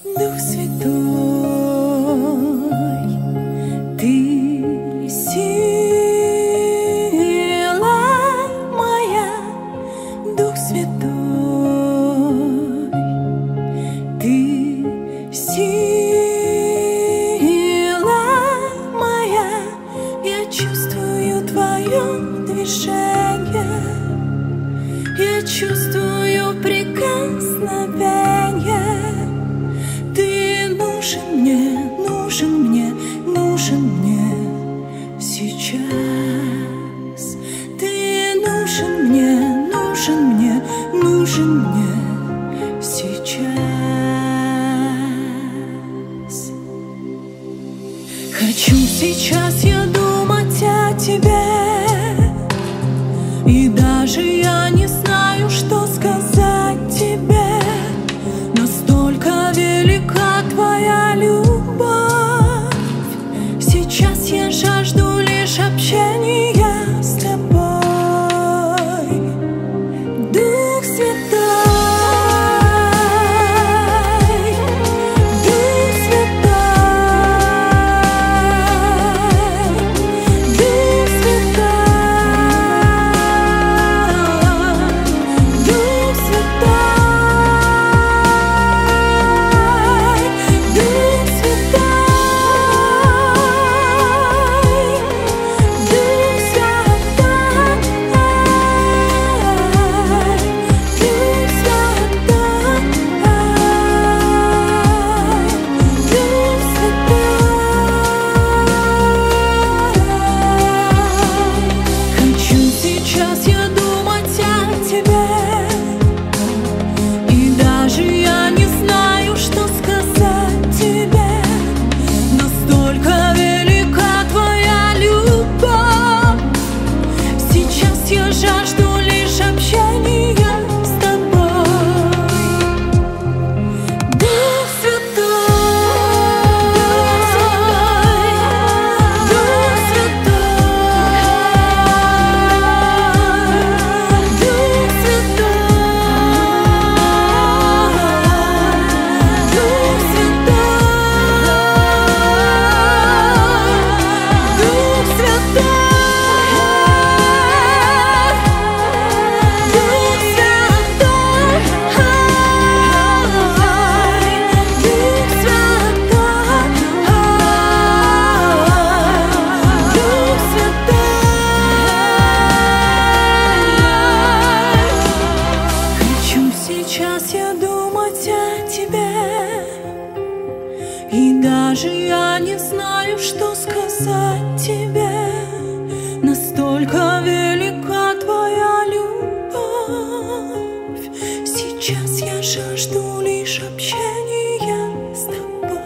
Дух Святой, Ты сила моя, Дух Святой, Ты сила моя, я чувствую Твое движение, я чувствую прикосновение. Нужен мне сейчас. Ты нужен мне сейчас. Хочу сейчас я думать о Тебе, и даже я не знаю, что сказать Тебе. Настолько велика Твоя любовь. Сейчас я жажду лишь общения с Тобой. Дух Святой, Дух Святой, Дух Святой, Дух Святой, Дух Сейчас я думать о Тебе, и даже я не знаю, что сказать Тебе. Настолько велика Твоя любовь. Сейчас я жажду лишь общения с Тобой.